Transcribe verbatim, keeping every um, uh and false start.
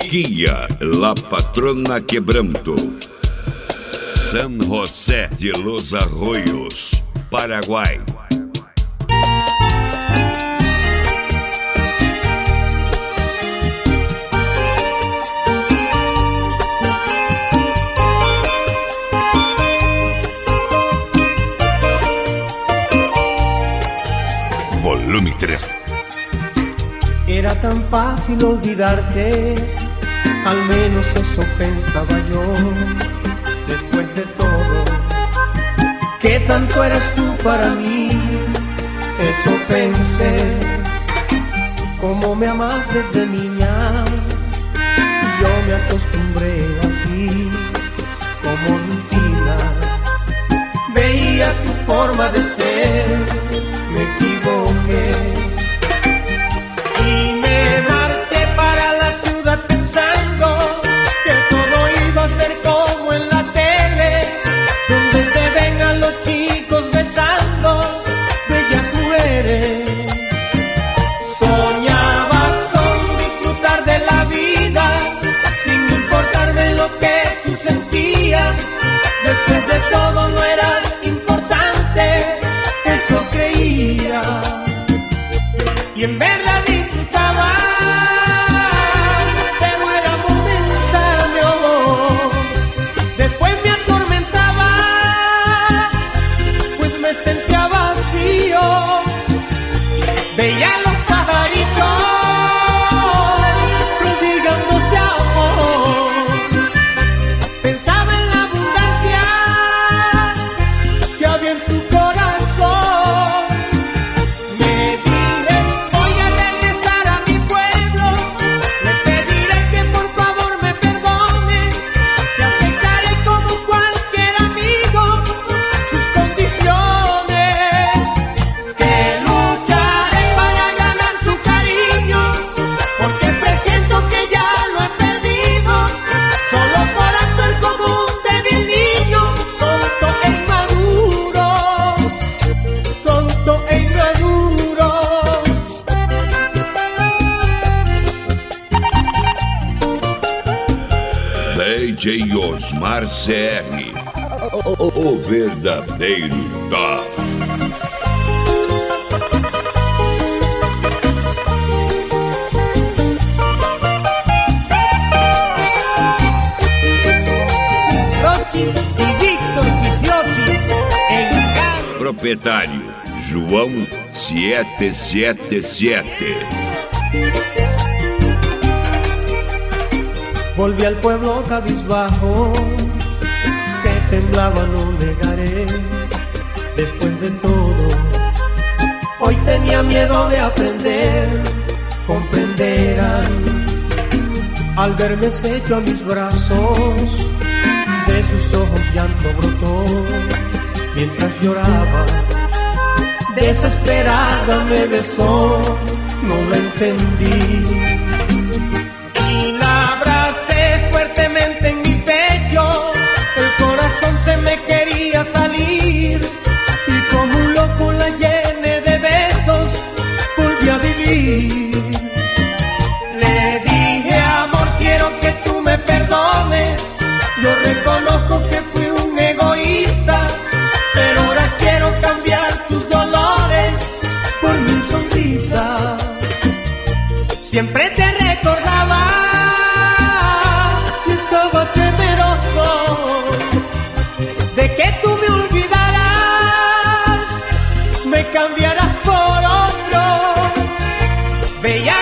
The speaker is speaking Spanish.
Chiquilla, la patrona quebranto. San José de los Arroyos, Paraguay. Volumen tres. Era tan fácil olvidarte, al menos eso pensaba yo. Después de todo, que tanto eres tú para mí, eso pensé. Como me amas desde niña, yo me acostumbré a ti como rutina. Veía tu forma de ser, me equivoqué. Después de todo no eras importante, eso creía. Y en verdad disfrutaba, pero era momentáneo. Después me atormentaba, pues me sentía vacío. Veía los pajaritos prodigándose amor. Pensaba en la abundancia que había en tu corazón. Me dije, voy a regresar a mi pueblo. Le pediré que por favor me perdone. Te aceptaré como cualquier amigo sus condiciones. Que lucharé para ganar su cariño, porque presiento que ya lo he perdido. Solo por actuar como un débil niño, tonto e inmaduro, tonto e inmaduro. D J Osmar C R, o, o verdadeiro top. Rochi y Víctor Gigliotti en Cali. Proprietário João sete sete sete. Volví al pueblo cabizbajo, que temblaba, no negaré. Después de todo, hoy tenía miedo de aprender, comprenderán. Al verme hecho a mis brazos, de sus ojos llanto brotó. Mientras lloraba, desesperada me besó, no la entendí. Y la abracé fuertemente en mi pecho, el corazón se me quería salir. Y como un loco la llené de besos, volví a vivir. Le dije, amor, quiero que tú me perdones. Yo reconozco que fui un egoísta, pero ahora quiero cambiar tus dolores por mi sonrisa. Siempre te recordaba y estaba temeroso de que tú me olvidaras, me cambiarás por otro. Veía